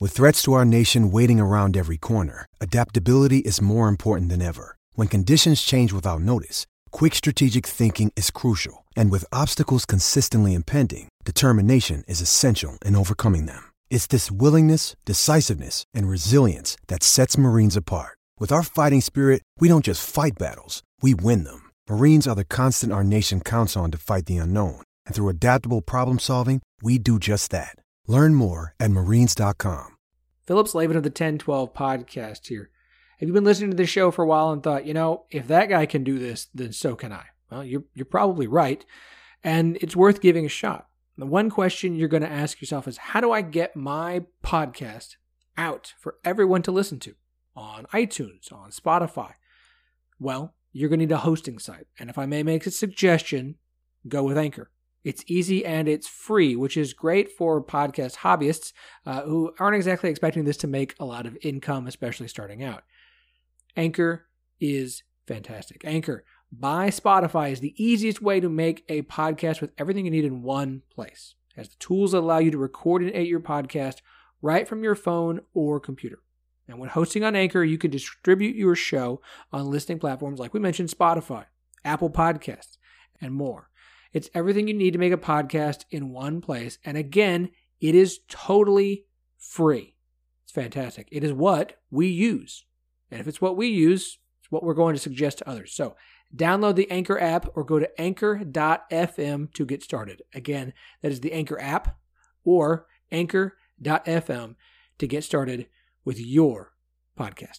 With threats to our nation waiting around every corner, adaptability is more important than ever. When conditions change without notice, quick strategic thinking is crucial. And with obstacles consistently impending, determination is essential in overcoming them. It's this willingness, decisiveness, and resilience that sets Marines apart. With our fighting spirit, we don't just fight battles, we win them. Marines are the constant our nation counts on to fight the unknown. And through adaptable problem solving, we do just that. Learn more at marines.com. Philip Slavin of the 1012 podcast here. Have you been listening to this show for a while and thought, if that guy can do this, then so can I? Well, you're probably right, and it's worth giving a shot. The one question you're going to ask yourself is, how do I get my podcast out for everyone to listen to on iTunes, on Spotify? Well, you're going to need a hosting site, and if I may make a suggestion, go with Anchor. It's easy and it's free, which is great for podcast hobbyists who aren't exactly expecting this to make a lot of income, especially starting out. Anchor is fantastic. Anchor by Spotify is the easiest way to make a podcast with everything you need in one place. It has the tools that allow you to record and edit your podcast right from your phone or computer. And when hosting on Anchor, you can distribute your show on listening platforms like we mentioned, Spotify, Apple Podcasts, and more. It's everything you need to make a podcast in one place. And again, it is totally free. It's fantastic. It is what we use. And if it's what we use, it's what we're going to suggest to others. So download the Anchor app or go to anchor.fm to get started. Again, that is the Anchor app or anchor.fm to get started with your podcast.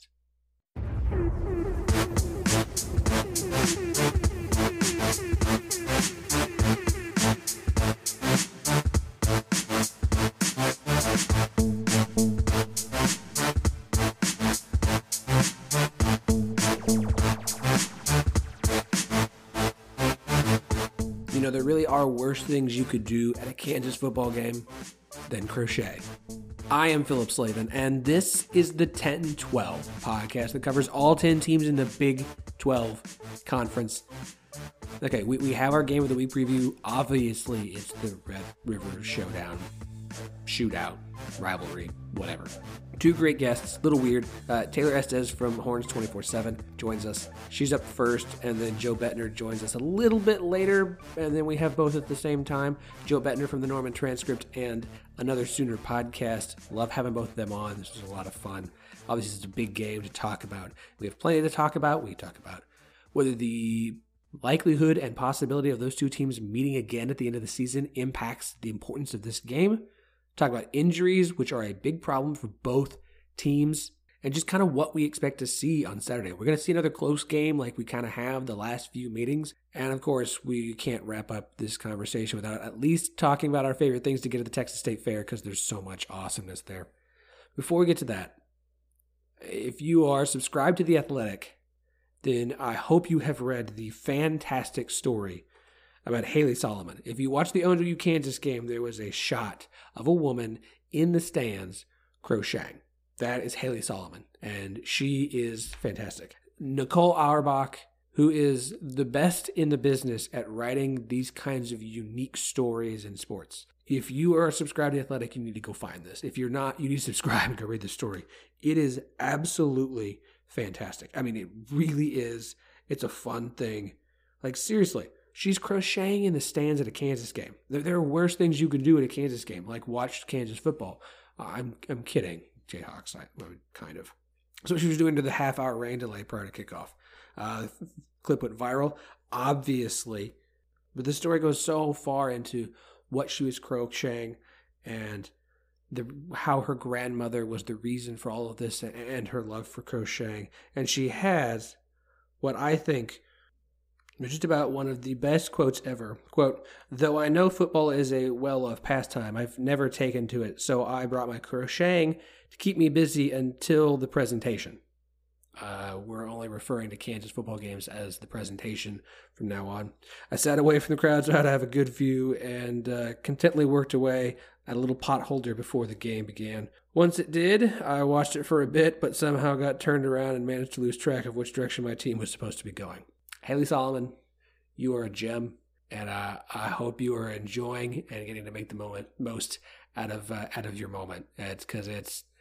There really are worse things you could do at a Kansas football game than crochet. I am Philip Slavin, and this is the 10-12 podcast that covers all 10 teams in the Big 12 Conference. Okay, we have our Game of the Week preview. Obviously, it's the Red River Showdown, shootout, rivalry, whatever. Two great guests, little weird. Taylor Estes from Horns 24/7 joins us. She's up first, and then Joe Bettner joins us a little bit later, and then we have both at the same time. Joe Bettner from the Norman Transcript and Another Sooner podcast. Love having both of them on. This was a lot of fun. Obviously, it's a big game to talk about. We have plenty to talk about. We talk about whether the likelihood and possibility of those two teams meeting again at the end of the season impacts the importance of this game. Talk about injuries, which are a big problem for both teams, and just kind of what we expect to see on Saturday. We're going to see another close game like we kind of have the last few meetings. And of course, we can't wrap up this conversation without at least talking about our favorite things to get at the Texas State Fair, because there's so much awesomeness there. Before we get to that, if you are subscribed to The Athletic, then I hope you have read the fantastic story about Haley Solomon. If you watched the OU Kansas game, there was a shot of a woman in the stands crocheting. That is Haley Solomon, and she is fantastic. Nicole Auerbach, who is the best in the business at writing these kinds of unique stories in sports. If you are subscribed to The Athletic, you need to go find this. If you're not, you need to subscribe and go read the story. It is absolutely fantastic. I mean, it really is. It's a fun thing. Like, seriously. She's crocheting in the stands at a Kansas game. There are worse things you can do at a Kansas game, like watch Kansas football. I'm kidding, Jayhawks. Kind of. So she was doing to the half-hour rain delay prior to kickoff. Clip went viral, obviously. But the story goes so far into what she was crocheting and how her grandmother was the reason for all of this and her love for crocheting. And she has what I think is just about one of the best quotes ever. Quote, "Though I know football is a well-loved pastime, I've never taken to it, so I brought my crocheting to keep me busy until the presentation." We're only referring to Kansas football games as the presentation from now on. "I sat away from the crowd so I'd have a good view and contently worked away at a little pot holder before the game began. Once it did, I watched it for a bit, but somehow got turned around and managed to lose track of which direction my team was supposed to be going." Haley Solomon, you are a gem, and I hope you are enjoying and getting to make the most out of your moment. It's because it's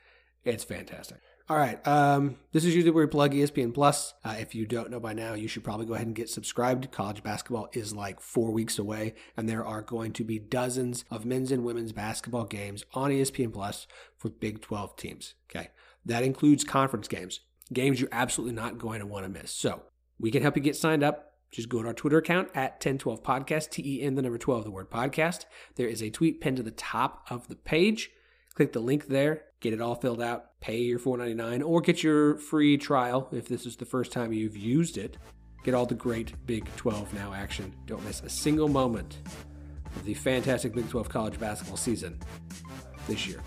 It's fantastic. All right. This is usually where we plug ESPN Plus. If you don't know by now, you should probably go ahead and get subscribed. College basketball is like 4 weeks away, and there are going to be dozens of men's and women's basketball games on ESPN Plus for Big 12 teams. Okay. That includes conference games you're absolutely not going to want to miss. So we can help you get signed up. Just go to our Twitter account at 1012podcast, TEN, the number 12, the word podcast. There is a tweet pinned to the top of the page. Click the link there, get it all filled out, pay your $4.99, or get your free trial if this is the first time you've used it. Get all the great Big 12 Now action. Don't miss a single moment of the fantastic Big 12 college basketball season this year.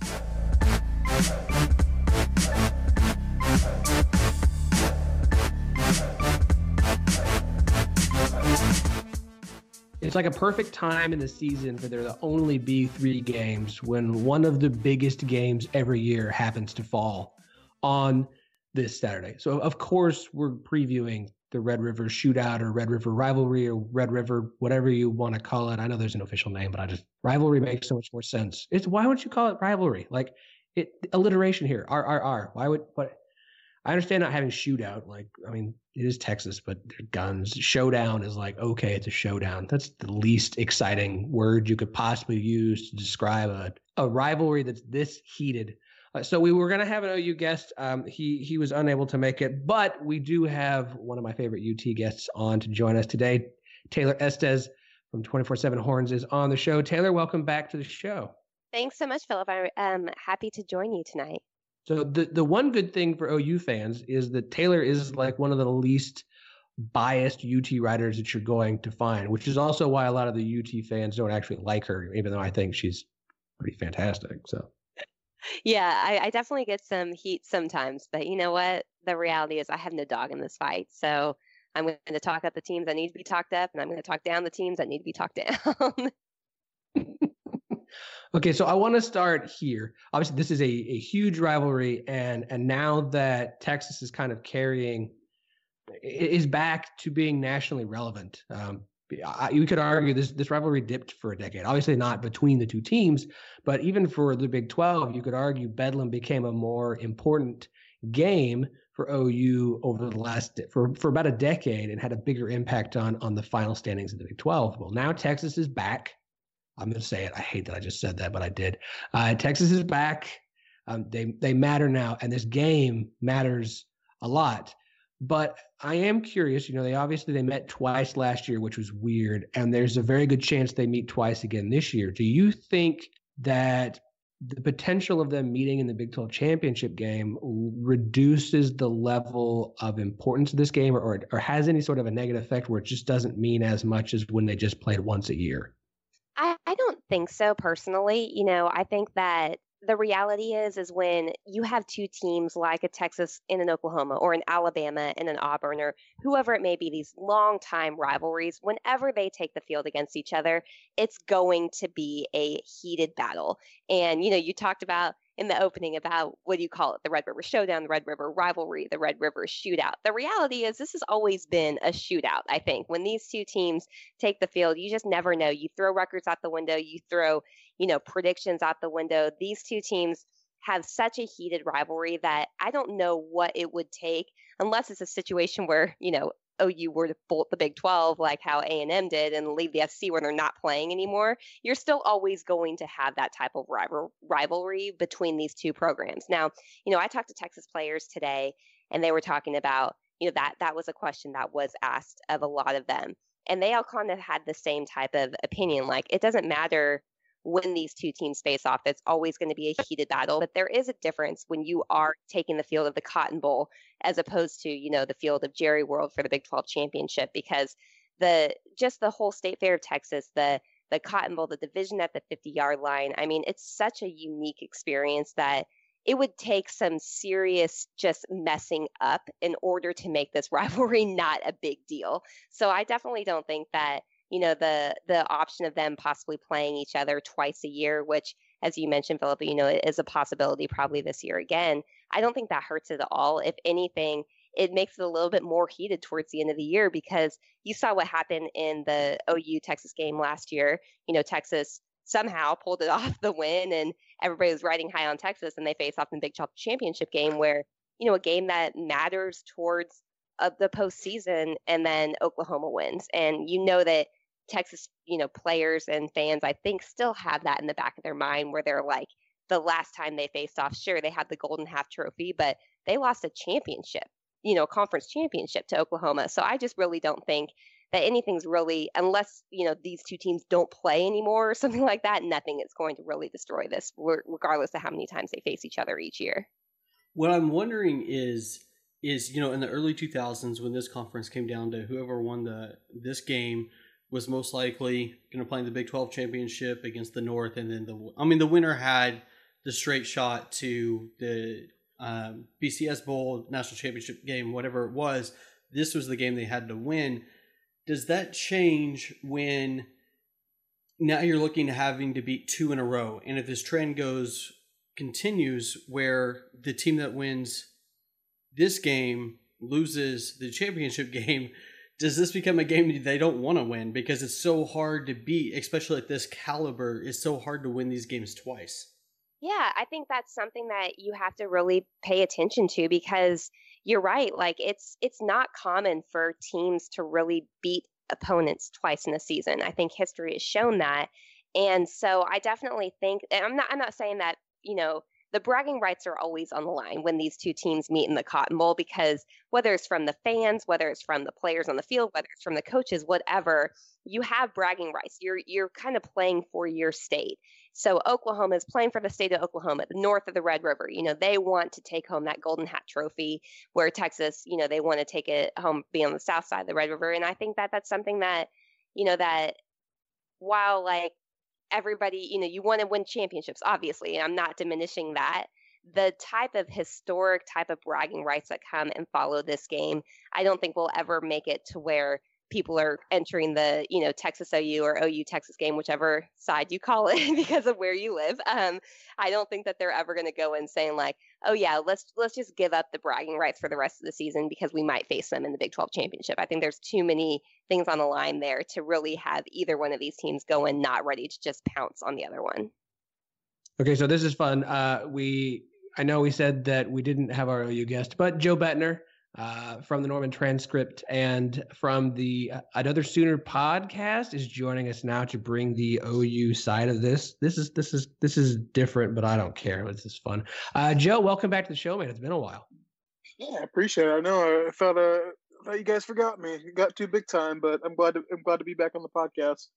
It's like a perfect time in the season for there to only be 3 games when one of the biggest games every year happens to fall on this Saturday. So, of course, we're previewing the Red River Shootout or Red River Rivalry or Red River, whatever you want to call it. I know there's an official name, but rivalry makes so much more sense. Why would you call it rivalry? Like, alliteration here, RRR. I understand not having shootout. It is Texas, but guns. Showdown is like, okay, it's a showdown. That's the least exciting word you could possibly use to describe a rivalry that's this heated. So we were going to have an OU guest. He was unable to make it, but we do have one of my favorite UT guests on to join us today. Taylor Estes from 24/7 Horns is on the show. Taylor, welcome back to the show. Thanks so much, Philip. I'm happy to join you tonight. So the one good thing for OU fans is that Taylor is like one of the least biased UT writers that you're going to find, which is also why a lot of the UT fans don't actually like her, even though I think she's pretty fantastic. So, yeah, I definitely get some heat sometimes, but you know what? The reality is I have no dog in this fight. So I'm going to talk up the teams that need to be talked up, and I'm going to talk down the teams that need to be talked down. Okay, so I want to start here. Obviously, this is a huge rivalry, and now that Texas is kind of is back to being nationally relevant. You could argue this rivalry dipped for a decade. Obviously, not between the two teams, but even for the Big 12, you could argue Bedlam became a more important game for OU over the last for about a decade and had a bigger impact on the final standings of the Big 12. Well, now Texas is back. I'm going to say it. I hate that I just said that, but I did. Texas is back. They matter now, and this game matters a lot. But I am curious. They met twice last year, which was weird, and there's a very good chance they meet twice again this year. Do you think that the potential of them meeting in the Big 12 championship game reduces the level of importance of this game, or has any sort of a negative effect where it just doesn't mean as much as when they just played once a year? I don't think so personally. I think that the reality is when you have two teams like a Texas and an Oklahoma or an Alabama and an Auburn or whoever it may be, these long time rivalries, whenever they take the field against each other, it's going to be a heated battle. And, you talked about in the opening about, what do you call it? The Red River Showdown, the Red River Rivalry, the Red River Shootout. The reality is this has always been a shootout, I think. When these two teams take the field, you just never know. You throw records out the window. You throw, predictions out the window. These two teams have such a heated rivalry that I don't know what it would take, unless it's a situation where, OU were to bolt the Big 12 like how A&M did and leave the SEC where they're not playing anymore. You're still always going to have that type of rivalry between these two programs. Now, I talked to Texas players today, and they were talking about, that was a question that was asked of a lot of them. And they all kind of had the same type of opinion. Like, it doesn't matter when these two teams face off, it's always going to be a heated battle. But there is a difference when you are taking the field of the Cotton Bowl as opposed to, the field of Jerry World for the Big 12 championship, because the whole State Fair of Texas, the Cotton Bowl, the division at the 50-yard line, I mean, it's such a unique experience that it would take some serious just messing up in order to make this rivalry not a big deal. So I definitely don't think that the option of them possibly playing each other twice a year, which, as you mentioned, Philip, is a possibility probably this year again. I don't think that hurts it at all. If anything, it makes it a little bit more heated towards the end of the year, because you saw what happened in the OU Texas game last year. Texas somehow pulled it off the win, and everybody was riding high on Texas, and they face off in the Big 12 championship game where, a game that matters towards the postseason, and then Oklahoma wins. And that Texas, players and fans, I think, still have that in the back of their mind where they're like, the last time they faced off, sure, they had the Golden Half Trophy, but they lost a championship, a conference championship to Oklahoma. So I just really don't think that anything's really, unless, these two teams don't play anymore or something like that, nothing is going to really destroy this, regardless of how many times they face each other each year. What I'm wondering is in the early 2000s, when this conference came down to whoever won this game was most likely going to play in the Big 12 championship against the North, and then the winner had the straight shot to the BCS Bowl national championship game, whatever it was. This was the game they had to win. Does that change when now you're looking to having to beat 2 in a row? And if this trend continues where the team that wins this game loses the championship game, does this become a game they don't want to win because it's so hard to beat, especially at this caliber? It's so hard to win these games twice. Yeah, I think that's something that you have to really pay attention to, because you're right. Like it's not common for teams to really beat opponents twice in a season. I think history has shown that. And so I definitely think, and I'm not saying that, the bragging rights are always on the line when these two teams meet in the Cotton Bowl, because whether it's from the fans, whether it's from the players on the field, whether it's from the coaches, whatever, you have bragging rights. You're kind of playing for your state. So Oklahoma is playing for the state of Oklahoma, the north of the Red River. They want to take home that Golden Hat Trophy, where Texas, they want to take it home, be on the south side of the Red River. And I think that that's something that, that while like everybody, you want to win championships, obviously, and I'm not diminishing that, the type of historic type of bragging rights that come and follow this game, I don't think we'll ever make it to where people are entering the, Texas OU or OU Texas game, whichever side you call it, because of where you live. I don't think that they're ever going to go in saying like, oh yeah, let's just give up the bragging rights for the rest of the season because we might face them in the Big 12 championship. I think there's too many things on the line there to really have either one of these teams go in not ready to just pounce on the other one. Okay, so this is fun. I know we said that we didn't have our OU guest, but Joe Bettner, from the Norman Transcript and from the Another Sooner podcast, is joining us now to bring the OU side of this. This is different, but I don't care. This is fun. Joe, welcome back to the show, man. It's been a while. Yeah, I appreciate it. I know. I thought you guys forgot me. You got too big time, but I'm glad to be back on the podcast.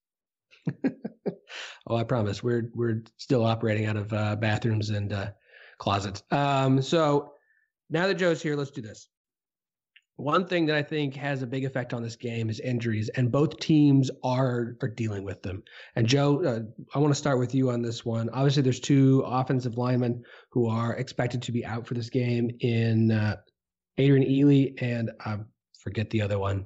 Oh, I promise. We're still operating out of bathrooms and closets. So now that Joe's here, let's do this. One thing that I think has a big effect on this game is injuries, and both teams are dealing with them. And Joe, I want to start with you on this one. Obviously, there's 2 offensive linemen who are expected to be out for this game in Adrian Ely and I forget the other one.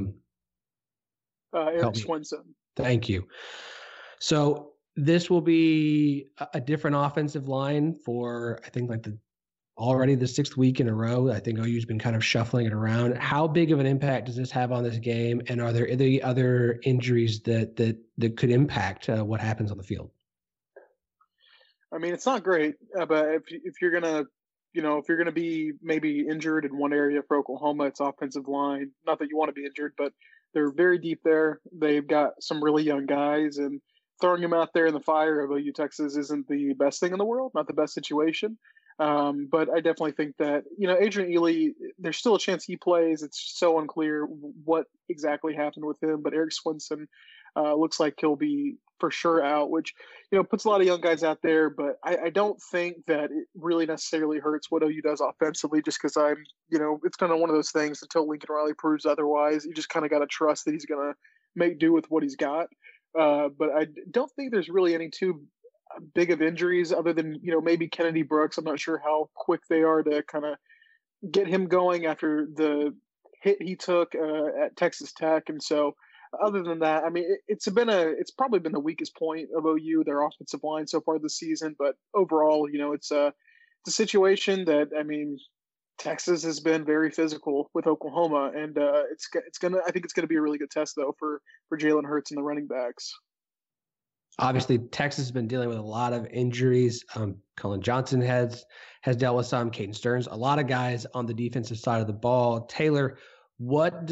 Eric Swinson. Thank you. So this will be a different offensive line for, I think, like already the 6th week in a row. I think OU's been kind of shuffling it around. How big of an impact does this have on this game? And are there any other injuries that could impact what happens on the field? I mean, it's not great, but if you're gonna be maybe injured in one area for Oklahoma, it's offensive line. Not that you want to be injured, but they're very deep there. They've got some really young guys, and throwing them out there in the fire of OU Texas isn't the best thing in the world, not the best situation. But I definitely think that, Adrian Ely, there's still a chance he plays. It's so unclear what exactly happened with him, but Eric Swinson looks like he'll be for sure out, which, puts a lot of young guys out there. But I don't think that it really necessarily hurts what OU does offensively, just because it's kind of one of those things until Lincoln Riley proves otherwise. You just kind of got to trust that he's going to make do with what he's got. But I don't think there's really any too big of injuries other than, maybe Kennedy Brooks. I'm not sure how quick they are to kind of get him going after the hit he took at Texas Tech. And so other than that, I mean, it's probably been the weakest point of OU, their offensive line so far this season. But overall, it's a situation that, I mean, Texas has been very physical with Oklahoma, and I think it's gonna be a really good test though for Jalen Hurts and the running backs. Obviously, Texas has been dealing with a lot of injuries. Cullen Johnson has dealt with some. Caden Stearns, a lot of guys on the defensive side of the ball. Taylor, what's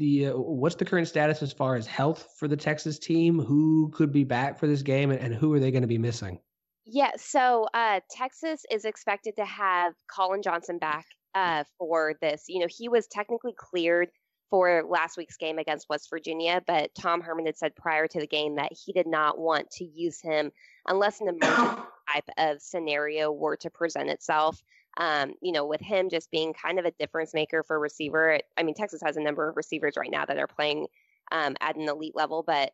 the current status as far as health for the Texas team? Who could be back for this game, and who are they going to be missing? Yeah, so Texas is expected to have Colin Johnson back for this. He was technically cleared for last week's game against West Virginia, but Tom Herman had said prior to the game that he did not want to use him unless an emergency type of scenario were to present itself. With him just being kind of a difference maker for receiver. I mean, Texas has a number of receivers right now that are playing at an elite level, but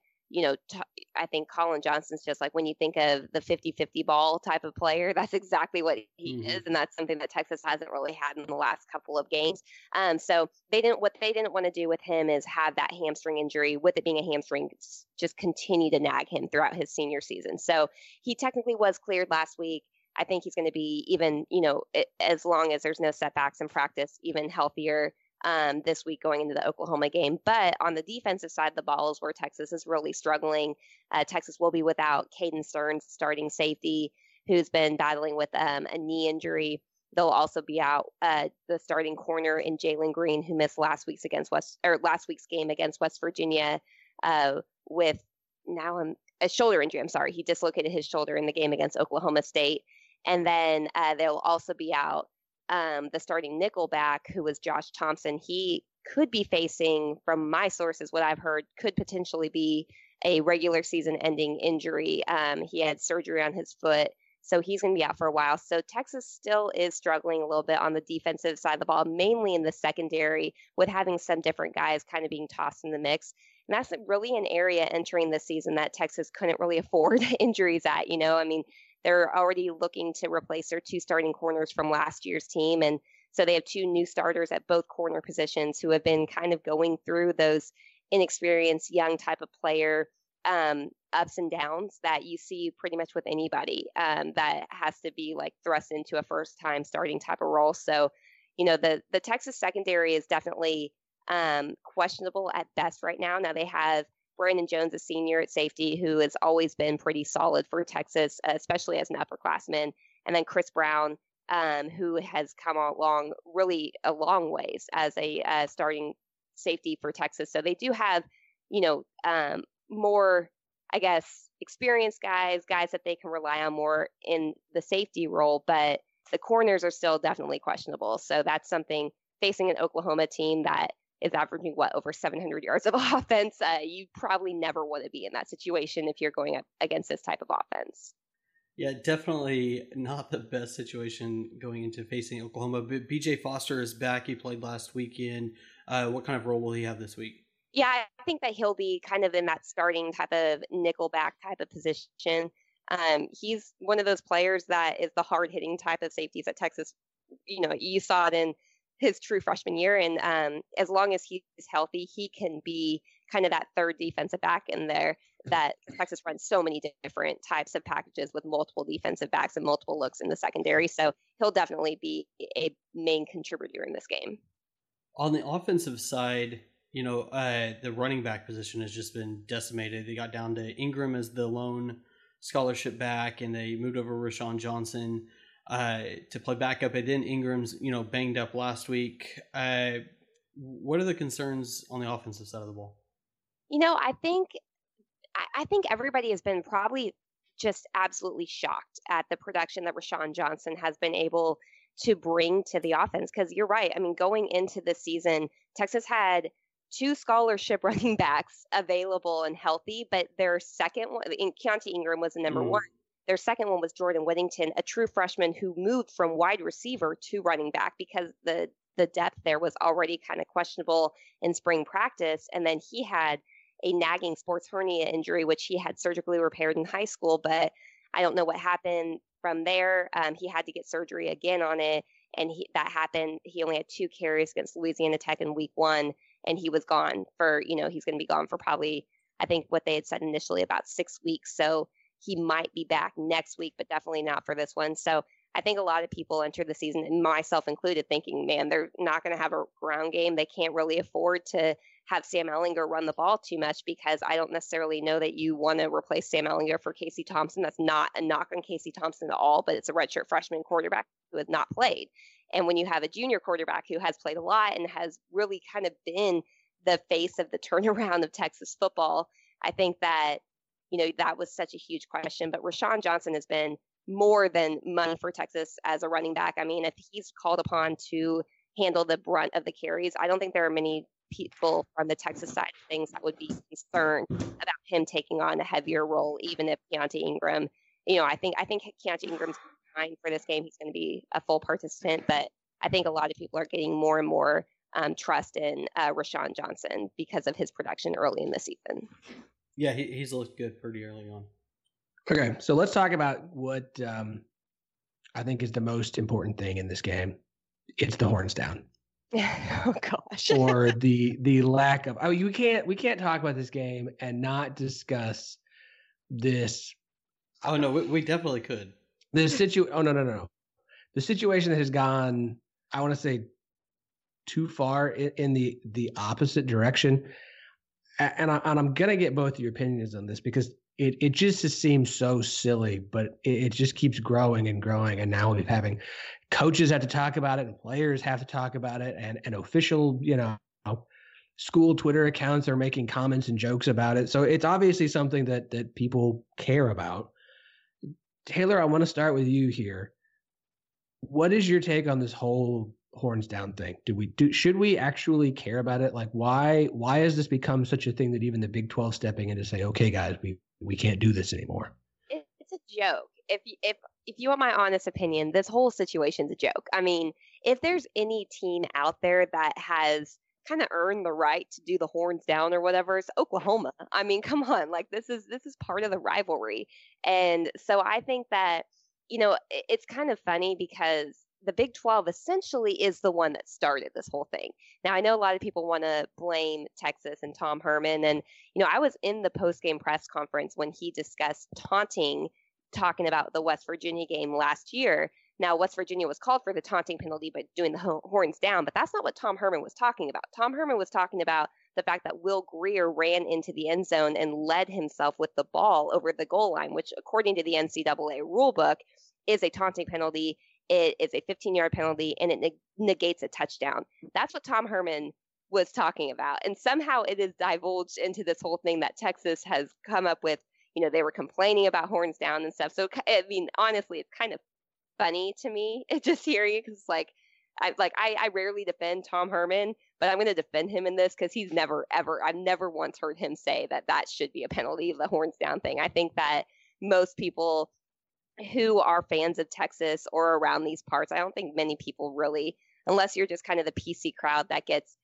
I think Colin Johnson's just like when you think of the 50-50 ball type of player, that's exactly what he is. And that's something that Texas hasn't really had in the last couple of games. So what they didn't want to do with him is have that hamstring injury, with it being a hamstring, just continue to nag him throughout his senior season. So he technically was cleared last week. I think he's going to be even, as long as there's no setbacks in practice, even healthier this week going into the Oklahoma game. But on the defensive side of the ball is where Texas is really struggling. Texas will be without Caden Stearns, starting safety, who's been battling with a knee injury. They'll also be out the starting corner in Jalen Green, who missed last week's game against West Virginia with now a shoulder injury. I'm sorry, he dislocated his shoulder in the game against Oklahoma State. And then they'll also be out the starting nickelback, who was Josh Thompson. He could be facing, from my sources, what I've heard, could potentially be a regular season ending injury. He had surgery on his foot, so he's going to be out for a while. So Texas still is struggling a little bit on the defensive side of the ball, mainly in the secondary, with having some different guys kind of being tossed in the mix. And that's really an area entering this season that Texas couldn't really afford injuries at. They're already looking to replace their two starting corners from last year's team. And so they have two new starters at both corner positions who have been kind of going through those inexperienced young type of player ups and downs that you see pretty much with anybody that has to be like thrust into a first time starting type of role. So, the Texas secondary is definitely questionable at best right now. Now they have Brandon Jones, a senior at safety, who has always been pretty solid for Texas, especially as an upperclassman. And then Chris Brown, who has come along really a long ways as a starting safety for Texas. So they do have, more, I guess, experienced guys that they can rely on more in the safety role. But the corners are still definitely questionable. So that's something facing an Oklahoma team that is averaging over 700 yards of offense. You probably never want to be in that situation if you're going up against this type of offense. Yeah, definitely not the best situation going into facing Oklahoma. But BJ Foster is back. He played last weekend. What kind of role will he have this week? Yeah, I think that he'll be kind of in that starting type of nickelback type of position. He's one of those players that is the hard-hitting type of safeties at Texas. You saw it in his true freshman year. And as long as he's healthy, he can be kind of that third defensive back in there that Texas runs so many different types of packages with multiple defensive backs and multiple looks in the secondary. So he'll definitely be a main contributor in this game. On the offensive side, the running back position has just been decimated. They got down to Ingram as the lone scholarship back, and they moved over Rashawn Johnson to play backup. And then Ingram's, banged up last week. What are the concerns on the offensive side of the ball? I think everybody has been probably just absolutely shocked at the production that Rashawn Johnson has been able to bring to the offense. Because you're right. I mean, going into the season, Texas had two scholarship running backs available and healthy, but their second one, Keontae Ingram, was the number one. Their second one was Jordan Whittington, a true freshman who moved from wide receiver to running back because the depth there was already kind of questionable in spring practice. And then he had a nagging sports hernia injury, which he had surgically repaired in high school, but I don't know what happened from there. He had to get surgery again on it, and that happened. He only had 2 carries against Louisiana Tech in week 1, and he was gone for, he's going to be gone for probably, I think what they had said initially, about 6 weeks. So he might be back next week, but definitely not for this one. So I think a lot of people enter the season, and myself included, thinking, man, they're not going to have a ground game. They can't really afford to have Sam Ehlinger run the ball too much, because I don't necessarily know that you want to replace Sam Ehlinger for Casey Thompson. That's not a knock on Casey Thompson at all, but it's a redshirt freshman quarterback who has not played. And when you have a junior quarterback who has played a lot and has really kind of been the face of the turnaround of Texas football, I think that, that was such a huge question. But Rashawn Johnson has been more than money for Texas as a running back. I mean, if he's called upon to handle the brunt of the carries, I don't think there are many people from the Texas side of things that would be concerned about him taking on a heavier role, even if Keontae Ingram, I think Keontae Ingram's fine for this game. He's going to be a full participant, but I think a lot of people are getting more and more trust in Rashawn Johnson because of his production early in the season. Yeah, he's looked good pretty early on. Okay, so let's talk about what I think is the most important thing in this game. It's the horns down. Oh gosh. Or the lack of. We can't talk about this game and not discuss this. Oh no, we definitely could. Oh no. The situation that has gone, I want to say, too far in the opposite direction. And I'm gonna get both of your opinions on this, because it just seems so silly, but it just keeps growing and growing. And now we're having coaches have to talk about it, and players have to talk about it, and official, school Twitter accounts are making comments and jokes about it. So it's obviously something that people care about. Taylor, I want to start with you here. What is your take on this whole horns down thing? Should we actually care about it? Like, why has this become such a thing that even the Big 12 stepping in to say, okay, guys, we can't do this anymore? It's a joke. If you want my honest opinion, this whole situation's a joke. I mean, if there's any team out there that has kind of earned the right to do the horns down or whatever, it's Oklahoma. I mean, come on, like this is part of the rivalry. And so I think that, it's kind of funny because the Big 12 essentially is the one that started this whole thing. Now, I know a lot of people want to blame Texas and Tom Herman. And, I was in the post-game press conference when he discussed talking about the West Virginia game last year. Now, West Virginia was called for the taunting penalty by doing the horns down, but that's not what Tom Herman was talking about. Tom Herman was talking about the fact that Will Grier ran into the end zone and led himself with the ball over the goal line, which, according to the NCAA rulebook, is a taunting penalty. It is a 15-yard penalty, and it negates a touchdown. That's what Tom Herman was talking about. And somehow it is divulged into this whole thing that Texas has come up with. They were complaining about horns down and stuff. So, I mean, honestly, it's kind of funny to me just hearing it, because I rarely defend Tom Herman, but I'm going to defend him in this because he's I've never once heard him say that should be a penalty, the horns down thing. I think that most people who are fans of Texas or around these parts, I don't think many people really, unless you're just kind of the PC crowd that gets,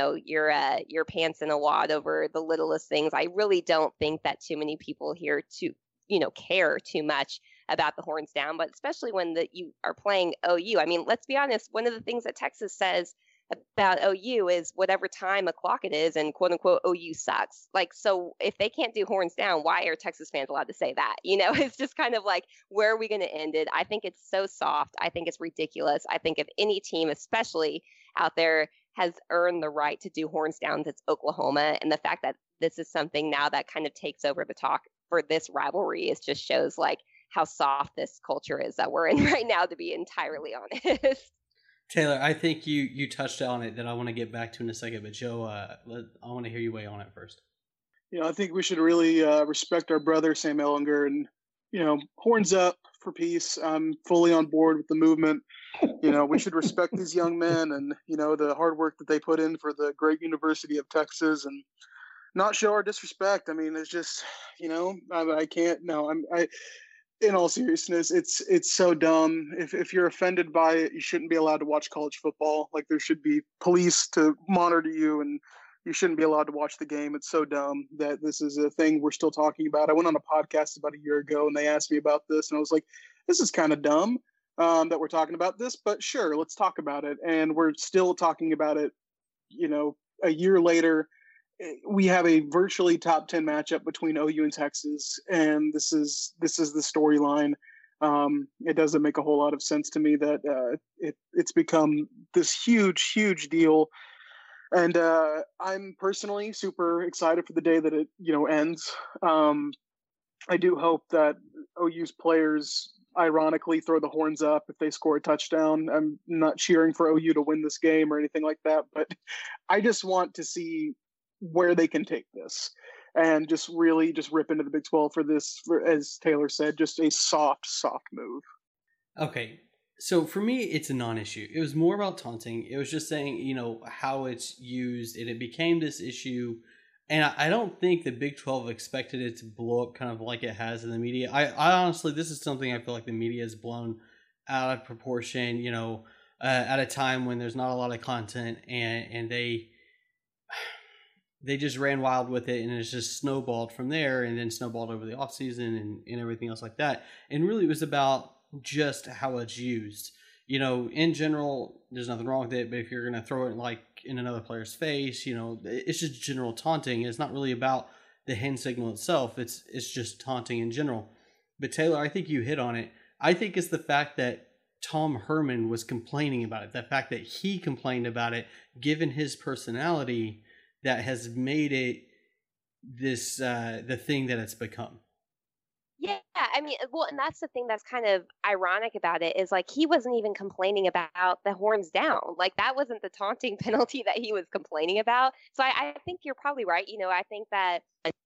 your pants in a wad over the littlest things. I really don't think that too many people here care too much about the horns down, but especially when you are playing OU. I mean, let's be honest. One of the things that Texas says about OU is whatever time o'clock it is, and quote unquote OU sucks. Like, so if they can't do horns down, why are Texas fans allowed to say that? It's just kind of like, where are we going to end it? I think it's so soft. I think it's ridiculous. I think if any team, especially out there, has earned the right to do horns downs, it's Oklahoma. And the fact that this is something now that kind of takes over the talk for this rivalry, it just shows like how soft this culture is that we're in right now, to be entirely honest. Taylor, I think you touched on it that I want to get back to in a second, but Joe, I want to hear you weigh on it first. I think we should really respect our brother Sam Ehlinger, and horns up for peace. I'm fully on board with the movement. We should respect these young men and the hard work that they put in for the great University of Texas, and not show our disrespect. I mean, it's just I can't. No, in all seriousness, it's so dumb. If you're offended by it, you shouldn't be allowed to watch college football. Like, there should be police to monitor you, and you shouldn't be allowed to watch the game. It's so dumb that this is a thing we're still talking about. I went on a podcast about a year ago, and they asked me about this, and I was like, this is kind of dumb that we're talking about this, but sure, let's talk about it. And we're still talking about it, a year later. We have a virtually top 10 matchup between OU and Texas, and this is the storyline. It doesn't make a whole lot of sense to me that it's become this huge deal. And I'm personally super excited for the day that it ends. I do hope that OU's players ironically throw the horns up if they score a touchdown. I'm not cheering for OU to win this game or anything like that, but I just want to see where they can take this and just really just rip into the Big 12 for this, as Taylor said, just a soft move. Okay. So for me, it's a non-issue. It was more about taunting. It was just saying, how it's used, and it became this issue. And I don't think the Big 12 expected it to blow up kind of like it has in the media. I honestly, this is something I feel like the media has blown out of proportion, at a time when there's not a lot of content, and they just ran wild with it, and it's just snowballed from there, and then snowballed over the offseason and everything else like that. And really it was about just how it's used. In general, there's nothing wrong with it, but if you're going to throw it like in another player's face, it's just general taunting. It's not really about the hand signal itself. It's just taunting in general. But Taylor, I think you hit on it. I think it's the fact that Tom Herman was complaining about it. The fact that he complained about it, given his personality, that has made it this the thing that it's become. Yeah, I mean, well, and that's the thing that's kind of ironic about it is like he wasn't even complaining about the horns down. Like that wasn't the taunting penalty that he was complaining about. So I think you're probably right. I think that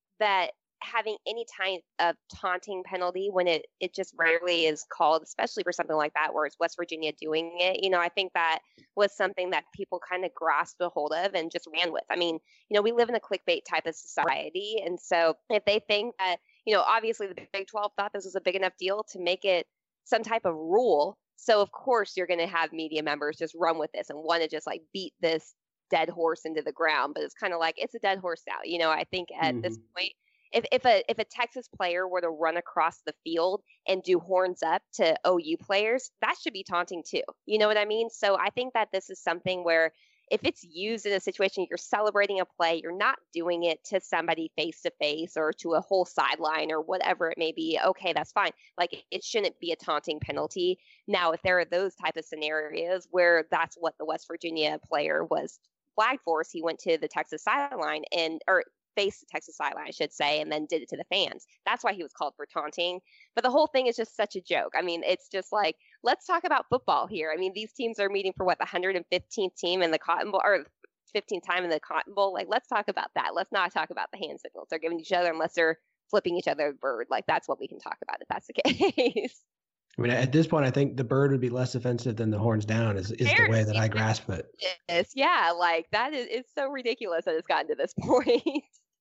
having any type of taunting penalty when it just rarely is called, especially for something like that where it's West Virginia doing it, I think that was something that people kind of grasped a hold of and just ran with. I mean, we live in a clickbait type of society. And so if they think that, obviously the Big 12 thought this was a big enough deal to make it some type of rule. So of course you're going to have media members just run with this and want to just like beat this dead horse into the ground. But it's kind of like, it's a dead horse now. I think at this point, if a Texas player were to run across the field and do horns up to OU players, that should be taunting too. You know what I mean? So I think that this is something where if it's used in a situation, you're celebrating a play, you're not doing it to somebody face to face or to a whole sideline or whatever it may be. Okay, that's fine. Like it shouldn't be a taunting penalty. Now, if there are those type of scenarios where that's what the West Virginia player was flagged for, so he went to the Texas sideline or faced the Texas sideline, I should say, and then did it to the fans. That's why he was called for taunting. But the whole thing is just such a joke. I mean, it's just like, let's talk about football here. I mean, these teams are meeting for the 115th team in the Cotton Bowl, or 15th time in the Cotton Bowl. Like, let's talk about that. Let's not talk about the hand signals they're giving each other unless they're flipping each other a bird. Like, that's what we can talk about if that's the case. I mean, at this point, I think the bird would be less offensive than the horns down is the way that I grasp it. Yeah, like that is, it's so ridiculous that it's gotten to this point.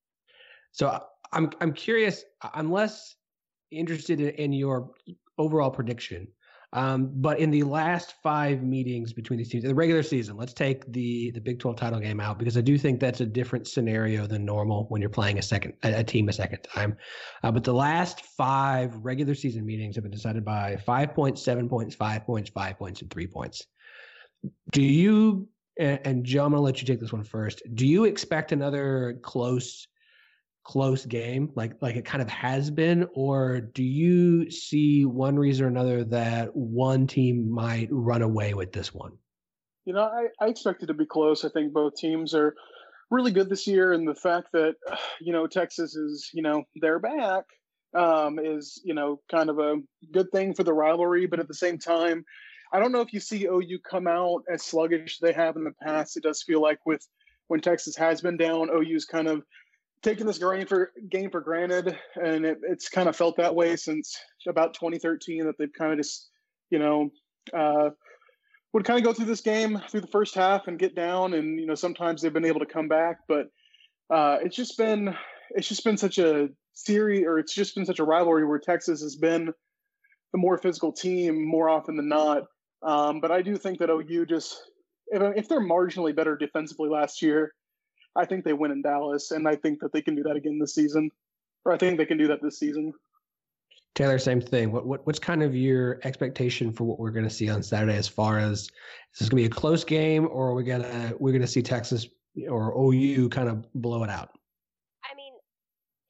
So I'm curious. I'm less interested in your overall prediction, but in the last 5 meetings between these teams in the regular season, let's take the Big 12 title game out because I do think that's a different scenario than normal when you're playing a team a second time. But the last 5 regular season meetings have been decided by 5 points, 7 points, 5 points, 5 points, and 3 points. Do you? And Joe, I'm going to let you take this one first. Do you expect another close game like it kind of has been, or do you see one reason or another that one team might run away with this one? I expect it to be close. I think both teams are really good this year, and the fact that Texas is they're back is kind of a good thing for the rivalry. But at the same time, I don't know if you see OU come out as sluggish as they have in the past. It does feel like when Texas has been down, OU's kind of taking this game for granted, and it's kind of felt that way since about 2013 that they've kind of just, would kind of go through this game through the first half and get down, and sometimes they've been able to come back, but it's just been such a series, or it's just been such a rivalry where Texas has been the more physical team more often than not. But I do think that OU just, if they're marginally better defensively last year, I think they win in Dallas, and I think that they can do that again this season. Or I think they can do that this season. Taylor, same thing. What's kind of your expectation for what we're going to see on Saturday? As far as, is this going to be a close game, or are we're gonna see Texas or OU kind of blow it out? I mean,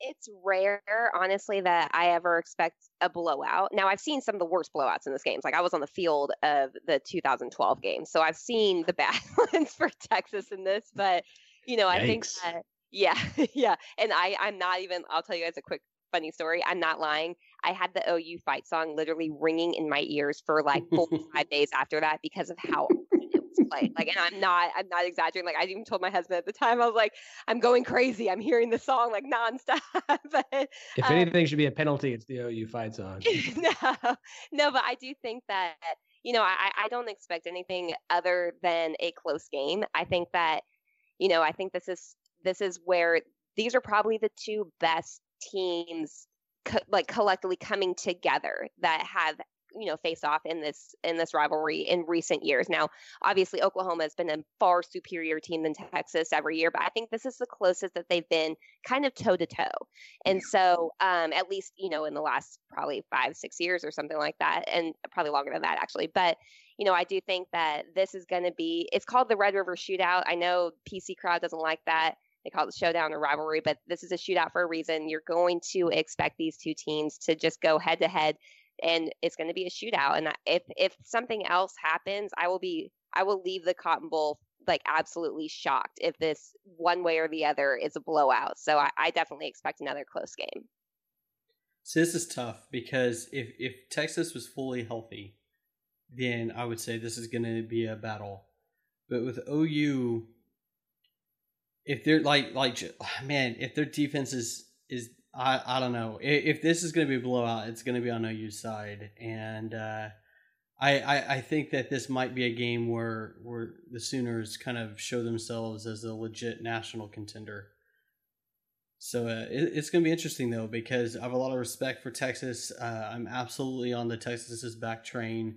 It's rare, honestly, that I ever expect a blowout. Now, I've seen some of the worst blowouts in this games. Like, I was on the field of the 2012 game, so I've seen the bad ones for Texas in this. But, I think that, yeah, yeah. And I'm not even, I'll tell you guys a quick funny story. I'm not lying. I had the OU fight song literally ringing in my ears for like 45 days after that because of how it was played. Like, and I'm not exaggerating. Like, I even told my husband at the time, I was like, I'm going crazy. I'm hearing the song like nonstop. But if anything should be a penalty, it's the OU fight song. No, but I do think that, I don't expect anything other than a close game. I think that, I think this is where these are probably the two best teams collectively coming together that have faced off in this rivalry in recent years. Now, obviously, Oklahoma has been a far superior team than Texas every year, but I think this is the closest that they've been kind of toe to toe. And so, at least in the last probably 5-6 years or something like that, and probably longer than that actually. But I do think that this is going to be. It's called the Red River Shootout. I know PC crowd doesn't like that. They call it the showdown or rivalry, but this is a shootout for a reason. You're going to expect these two teams to just go head to head, and it's going to be a shootout. And if something else happens, I will leave the Cotton Bowl like absolutely shocked if this one way or the other is a blowout. So I definitely expect another close game. So this is tough because if Texas was fully healthy, then I would say this is going to be a battle. But with OU, if they're if their defense is I don't know. If this is going to be a blowout, it's going to be on OU's side, and I think that this might be a game where the Sooners kind of show themselves as a legit national contender. So it's going to be interesting though, because I have a lot of respect for Texas. I'm absolutely on the Texas's back train.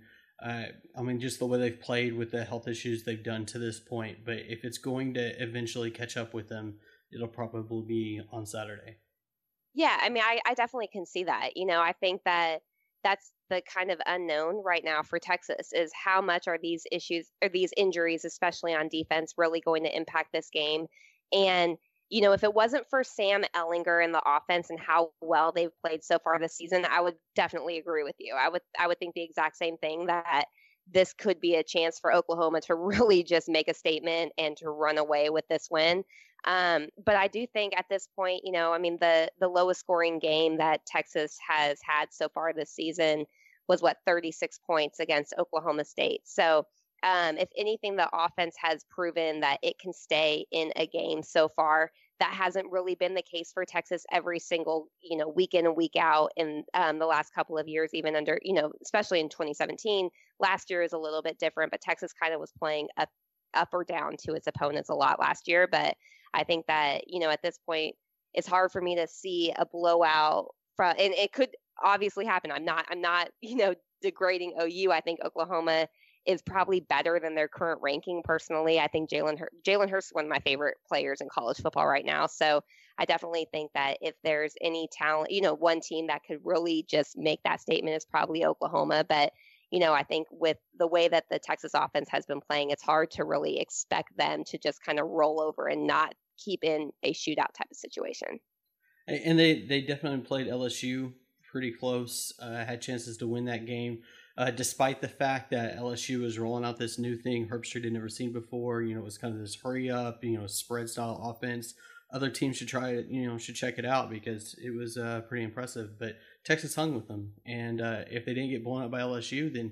Just the way they've played with the health issues they've done to this point. But if it's going to eventually catch up with them, it'll probably be on Saturday. Yeah, I definitely can see that. I think that that's the kind of unknown right now for Texas is how much are these issues or these injuries, especially on defense, really going to impact this game. And if it wasn't for Sam Ehlinger and the offense and how well they've played so far this season, I would definitely agree with you. I would think the exact same thing, that this could be a chance for Oklahoma to really just make a statement and to run away with this win. But I do think at this point, the lowest scoring game that Texas has had so far this season was 36 points against Oklahoma State. So if anything, the offense has proven that it can stay in a game so far. That hasn't really been the case for Texas every single, week in and week out in the last couple of years, even under, especially in 2017. Last year is a little bit different, but Texas kind of was playing up or down to its opponents a lot last year. But I think that, at this point, it's hard for me to see a blowout and it could obviously happen. I'm not, degrading OU. I think Oklahoma is probably better than their current ranking. Personally, I think Jalen Hurts is one of my favorite players in college football right now. So I definitely think that if there's any talent, one team that could really just make that statement is probably Oklahoma. But, I think with the way that the Texas offense has been playing, it's hard to really expect them to just kind of roll over and not keep in a shootout type of situation. And they definitely played LSU pretty close, had chances to win that game. Despite the fact that LSU was rolling out this new thing Herbstreit had never seen before, it was kind of this hurry up, spread style offense. Other teams should try it, should check it out because it was pretty impressive. But Texas hung with them, and if they didn't get blown up by LSU, then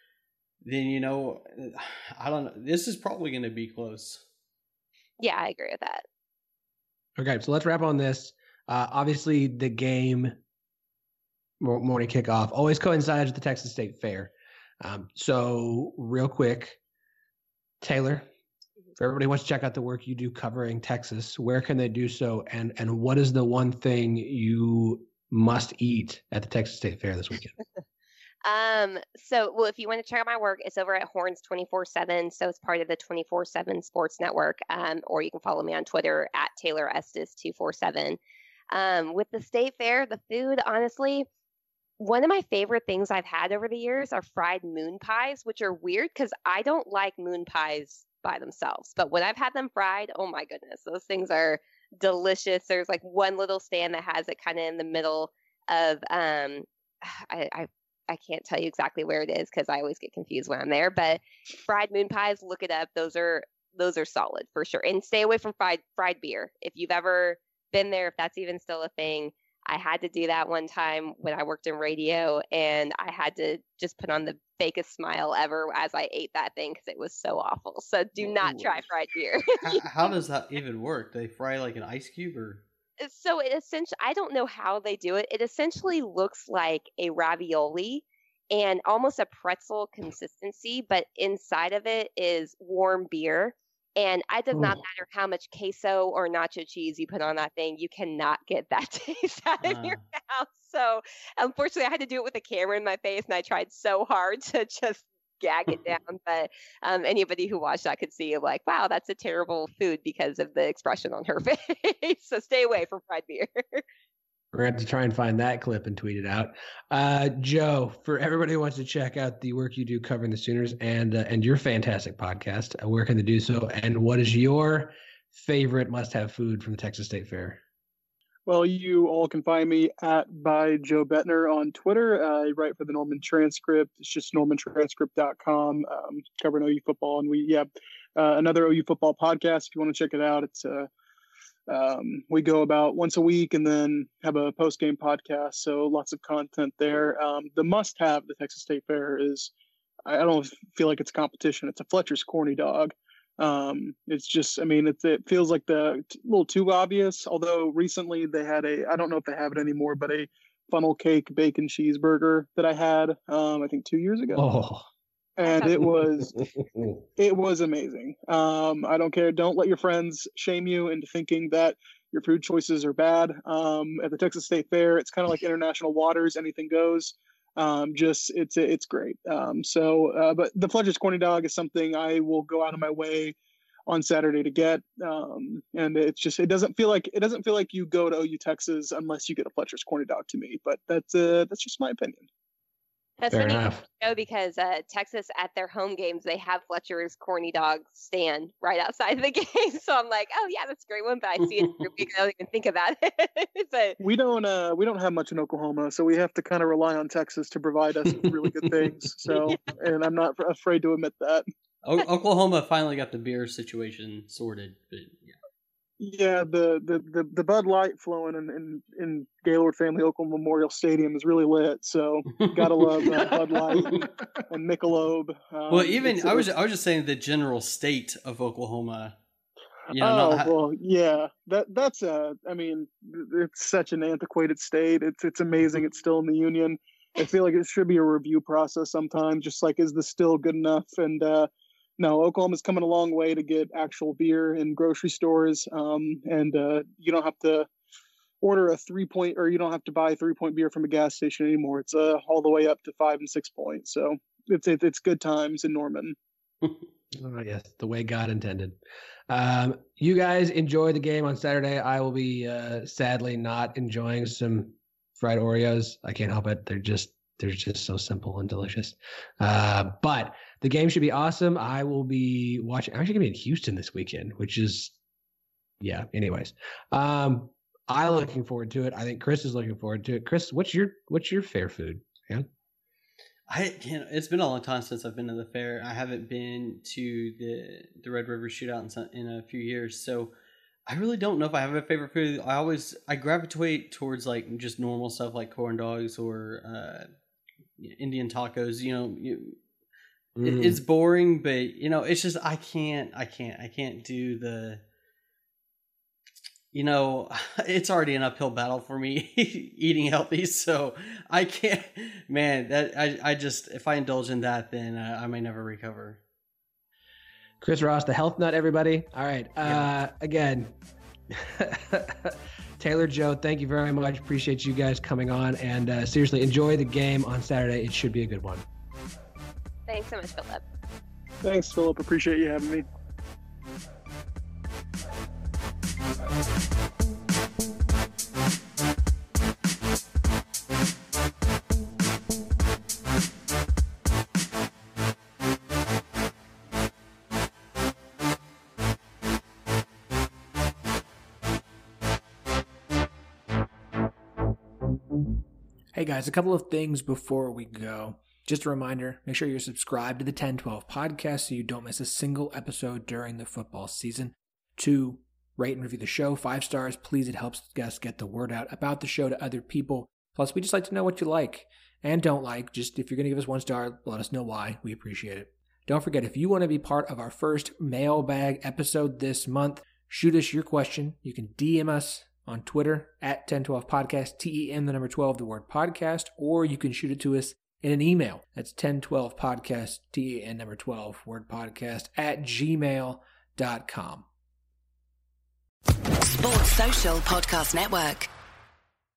I don't know. This is probably going to be close. Yeah, I agree with that. Okay, so let's wrap on this. Obviously, the game morning kickoff always coincides with the Texas State Fair. So real quick, Taylor, if everybody wants to check out the work you do covering Texas, where can they do so? And what is the one thing you must eat at the Texas State Fair this weekend? If you want to check out my work, it's over at Horns 24/7. So it's part of the 24/7 Sports Network. Or you can follow me on Twitter at Taylor Estes 247. With the State Fair, the food, honestly, one of my favorite things I've had over the years are fried moon pies, which are weird because I don't like moon pies by themselves. But when I've had them fried, oh my goodness, those things are delicious. There's like one little stand that has it kind of in the middle of I can't tell you exactly where it is because I always get confused when I'm there. But fried moon pies, look it up. Those are solid for sure. And stay away from fried beer. If you've ever been there, if that's even still a thing. I had to do that one time when I worked in radio, and I had to just put on the fakest smile ever as I ate that thing because it was so awful. So do not try fried beer. How does that even work? They fry like an ice cube, or? So it essentially, I don't know how they do it. It essentially looks like a ravioli and almost a pretzel consistency, but inside of it is warm beer. And it does not matter how much queso or nacho cheese you put on that thing, you cannot get that taste out of your mouth. So unfortunately, I had to do it with a camera in my face, and I tried so hard to just gag it down. But anybody who watched that could see, like, wow, that's a terrible food because of the expression on her face. So stay away from fried beer. We're going to have to try and find that clip and tweet it out. Joe, for everybody who wants to check out the work you do covering the Sooners and your fantastic podcast, where can they do so? And what is your favorite must-have food from the Texas State Fair? Well, you all can find me at by Joe Bettner on Twitter. I write for the Norman Transcript. It's just normantranscript.com, covering OU football. And we have another OU football podcast. If you want to check it out, it's we go about once a week and then have a post-game podcast. So lots of content there. The must-have the Texas State Fair is, I don't feel like it's competition. It's a Fletcher's Corny Dog. It's just, I mean, it feels like a little too obvious. Although recently they had I don't know if they have it anymore, but a funnel cake bacon cheeseburger that I had, I think 2 years ago. Oh. And it was amazing. I don't care. Don't let your friends shame you into thinking that your food choices are bad. At the Texas State Fair, it's kind of like international waters. Anything goes. It's great. But the Fletcher's Corny Dog is something I will go out of my way on Saturday to get. And it doesn't feel like you go to OU Texas unless you get a Fletcher's Corny Dog to me. But that's just my opinion. That's Fair funny enough. because Texas at their home games, they have Fletcher's Corny Dog stand right outside the game. So I'm like, oh yeah, that's a great one. But I see it every week. I don't even think about it. But we don't have much in Oklahoma, so we have to kind of rely on Texas to provide us with really good things. So, and I'm not afraid to admit that. Oklahoma finally got the beer situation sorted, but yeah. Yeah, the Bud Light flowing in Gaylord Family Oakland Memorial Stadium is really lit. So gotta love Bud Light and Michelob. Well, even I was just saying the general state of Oklahoma. Well, yeah, that's I mean, it's such an antiquated state. It's amazing. It's still in the Union. I feel like it should be a review process sometimes. Just like, is this still good enough? And no, Oklahoma's coming a long way to get actual beer in grocery stores. And you don't have to order a 3-point, or you don't have to buy a 3-point beer from a gas station anymore. It's all the way up to 5 and 6 points. So it's good times in Norman. Oh, yes, the way God intended. You guys enjoy the game on Saturday. I will be sadly not enjoying some fried Oreos. I can't help it. They're just so simple and delicious. But the game should be awesome. I will be watching. I'm actually going to be in Houston this weekend, which is, yeah. Anyways, I'm looking forward to it. I think Chris is looking forward to it. Chris, what's your fair food? Yeah. It's been a long time since I've been to the fair. I haven't been to the Red River Shootout in a few years, so I really don't know if I have a favorite food. I gravitate towards like just normal stuff like corn dogs or Indian tacos. It's boring, but it's just I can't do the. It's already an uphill battle for me eating healthy, so I can't. Man, that I just if I indulge in that, then I may never recover. Chris Ross, the health nut, everybody. All right. Again, Taylor, Joe, thank you very much. Appreciate you guys coming on, and seriously, enjoy the game on Saturday. It should be a good one. thanks so much, Philip. Thanks, Philip. Appreciate you having me. Hey guys, a couple of things before we go. Just a reminder, make sure you're subscribed to the 1012 podcast so you don't miss a single episode during the football season. 2, rate and review the show. 5 stars, please. It helps us get the word out about the show to other people. Plus, we just like to know what you like and don't like. Just if you're going to give us 1 star, let us know why. We appreciate it. Don't forget, if you want to be part of our first mailbag episode this month, shoot us your question. You can DM us on Twitter at 1012podcast, TEN, the number 12, the word podcast, or you can shoot it to us in an email. That's 1012podcast, TEN, number 12, word podcast, at gmail.com. Sports Social Podcast Network.